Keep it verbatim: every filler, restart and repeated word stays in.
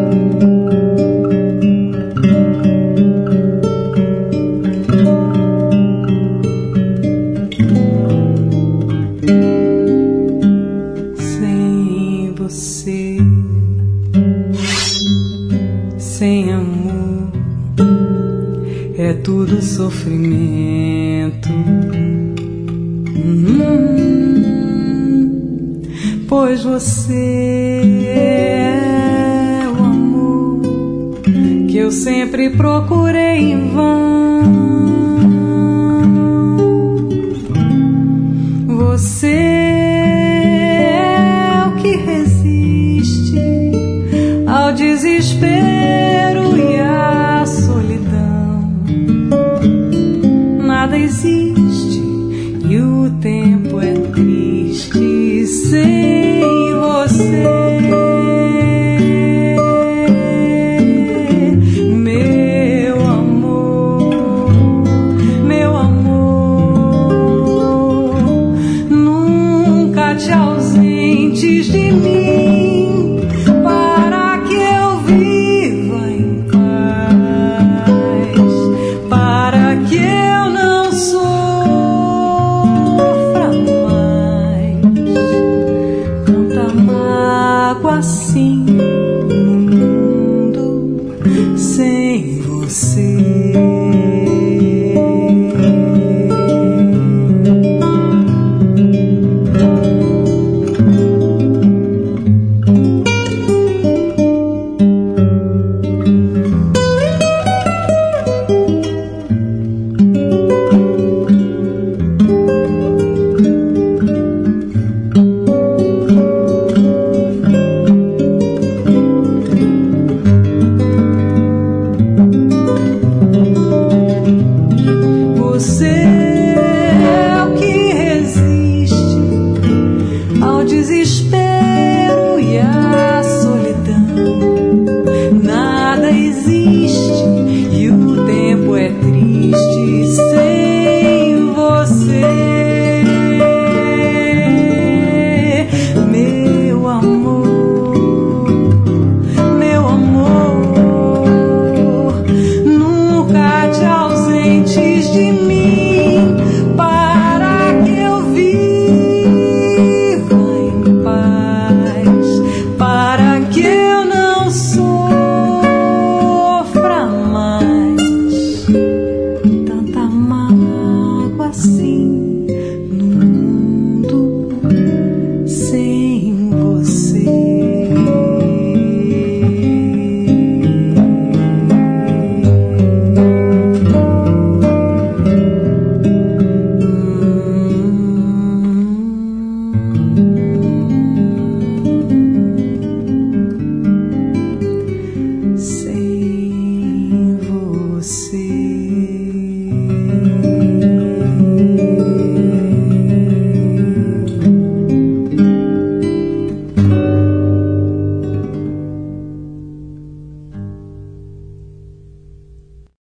Sofrimento, hum, pois você é o amor que eu sempre procurei em vão. Você é o que resiste ao desespero e à solidão. Nada existe e o tempo é triste sem você. Meu amor, meu amor, nunca te ausentes de mim, para que eu viva em paz, para que eu assim no mundo sem você. Desespero e a solidão, nada existe